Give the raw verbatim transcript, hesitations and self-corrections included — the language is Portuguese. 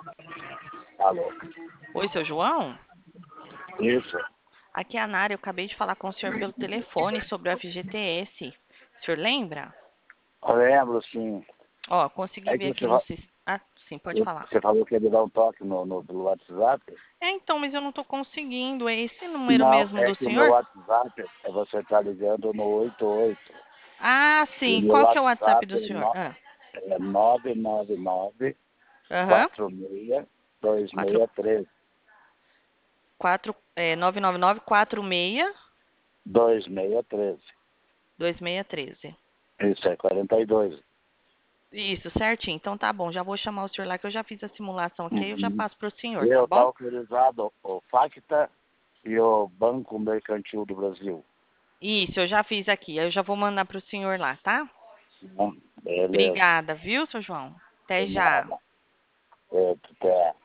Alô? Oi, seu João? Isso. Aqui é a Nara, eu acabei de falar com o senhor pelo telefone sobre o F G T S. O senhor lembra? Eu lembro, sim. Ó, consegui É ver que aqui você, no fa- sistema. Ah, sim, pode eu- falar. você falou que ia me dar um toque no, no, pelo WhatsApp. É, então, mas eu não tô conseguindo. É esse número Não, mesmo é do que o meu senhor? WhatsApp é você tá ligando no oito oito. Ah, E o sim. meu Qual que é o WhatsApp WhatsApp do é, senhor? no, Ah, é nove nove nove aham. quatro seis dois Quatro, seis três quatro, é, nove nove nove quatro seis dois seis três. dois seis treze. Isso é quarenta e dois. Isso, certinho. Então tá bom. Já vou chamar o senhor lá que eu já fiz a simulação aqui, aí eu já Uhum. passo pro senhor, tá Eu tá bom? autorizado o Facta e o Banco Mercantil do Brasil. Isso, eu já fiz aqui. Aí eu já vou mandar pro senhor lá, tá? Hum, Beleza. Obrigada, viu, seu João? Até De já. nada. É, até.